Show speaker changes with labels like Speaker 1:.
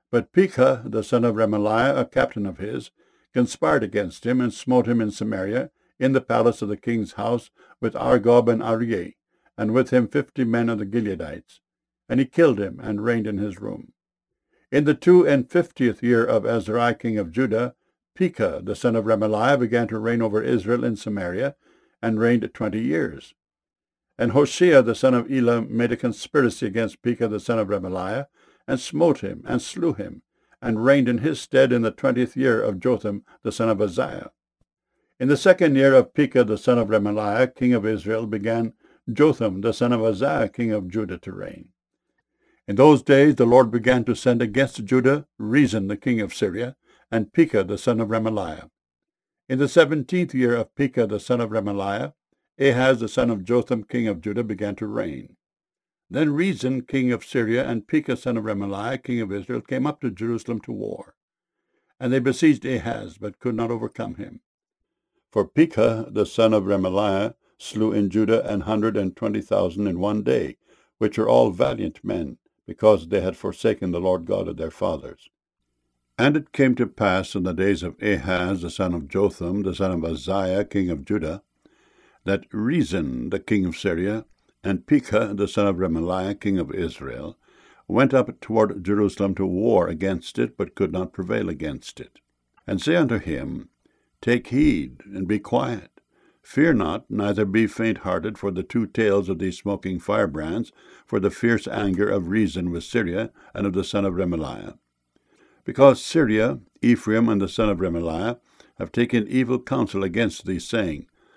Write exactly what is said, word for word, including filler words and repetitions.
Speaker 1: But Pekah, the son of Remaliah, a captain of his, conspired against him, and smote him in Samaria, in the palace of the king's house, with Argob and Arieh, and with him fifty men of the Gileadites. And he killed him, and reigned in his room. In the two and fiftieth year of Azariah king of Judah, Pekah, the son of Remaliah, began to reign over Israel in Samaria, and reigned twenty years. And Hoshea, the son of Elam, made a conspiracy against Pekah, the son of Remaliah, and smote him, and slew him, and reigned in his stead in the twentieth year of Jotham, the son of Uzziah. In the second year of Pekah, the son of Remaliah, king of Israel, began Jotham, the son of Uzziah, king of Judah, to reign. In those days the Lord began to send against Judah Rezin, the king of Syria, and Pekah, the son of Remaliah. In the seventeenth year of Pekah, the son of Remaliah, Ahaz, the son of Jotham, king of Judah, began to reign. Then Rezin, king of Syria, and Pekah, son of Remaliah, king of Israel, came up to Jerusalem to war. And they besieged Ahaz, but could not overcome him. For Pekah, the son of Remaliah, slew in Judah an hundred and twenty thousand in one day, which were all valiant men, because they had forsaken the Lord God of their fathers. And it came to pass in the days of Ahaz, the son of Jotham, the son of Uzziah, king of Judah, that Rezin, the king of Syria, and Pekah, the son of Remaliah, king of Israel, went up toward Jerusalem to war against it, but could not prevail against it. And say unto him, Take heed, and be quiet. Fear not, neither be faint-hearted for the two tails of these smoking firebrands, for the fierce anger of Rezin with Syria, and of the son of Remaliah. Because Syria, Ephraim, and the son of Remaliah have taken evil counsel against thee, saying,